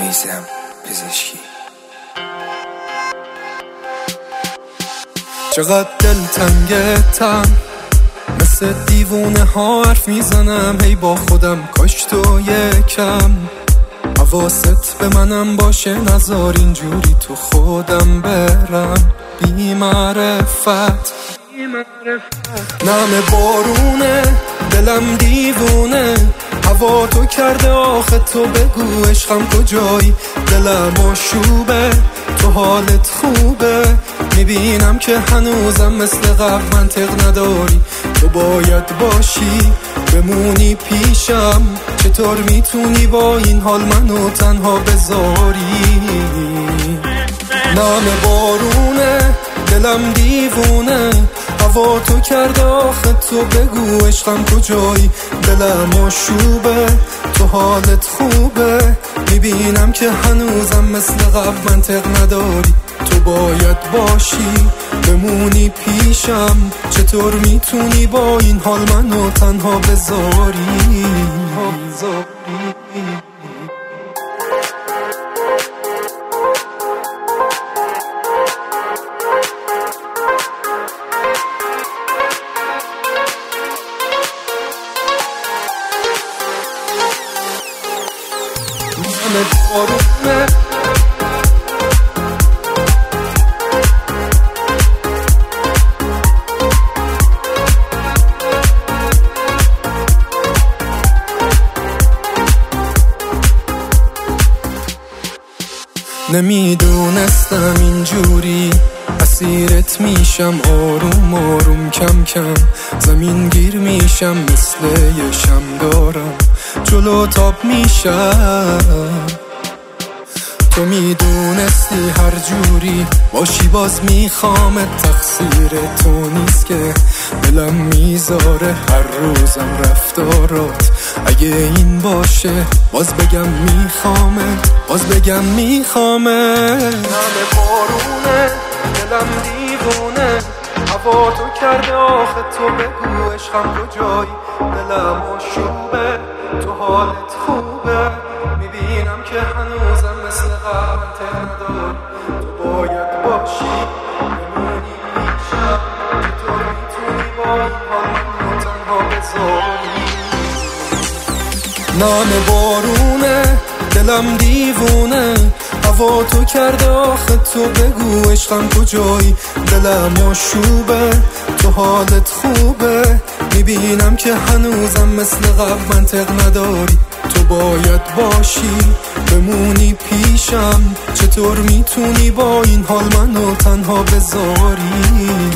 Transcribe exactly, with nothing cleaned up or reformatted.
میزم پزشکی. چقدر دلتنگتم، مثل دیوونه ها حرف میزنم هی با خودم، کاش تو یکم حواست به منم باشه، نذار اینجوری تو خودم برم بی معرفت. نم بارونه دلم دیوونه، هوا تو کرده آخه تو بگو عشقم کجایی، دلم آشوبه تو حالت خوبه، میبینم که هنوزم مثل قبل منطق نداری، تو باید باشی بمونی پیشم، چطور میتونی با این حال منو تنها بذاری. نم بارونه دلم دیوونه، هوا تو کرده آخه تو بگو عشقم کجایی، دلم آشوبه تو حالت خوبه، میبینم که هنوزم مثل قبل منطق نداری، تو باید باشی بمونی پیشم، چطور میتونی با این حال منو تنها بذاری. بارونه نمیدونستم اینجوری اسیرت میشم، آروم آروم کم کم زمین گیر میشم، مثل یه شمدارم جلو تاب میشم. تو میدونستی هر جوری باشی باز میخوامت، تقصیر تو نیست که دلم میذاره هر روزم رفتارات، اگه این باشه باز بگم میخوامت، باز بگم میخوامت. نم بارونه دلم دیوونه، هوا تو کرده آخه تو بگو عشقم کجایی، دلم آشوبه تو حالت خوبه، میبینم که هنوزم مثل قبل منطق نداری، تو باید باشی بمونی پیشم، چطور میتونی با این حال منو تنها بذاری. نم بارونه دلم دیوونه، هوا تو کرده آخه تو بگو عشقم کجایی، دلم آشوبه تو حالت خوبه، میبینم که هنوزم مثل قبل منطق نداری، تو باید باشی بمونی پیشم، چطور میتونی با این حال منو تنها بذاری.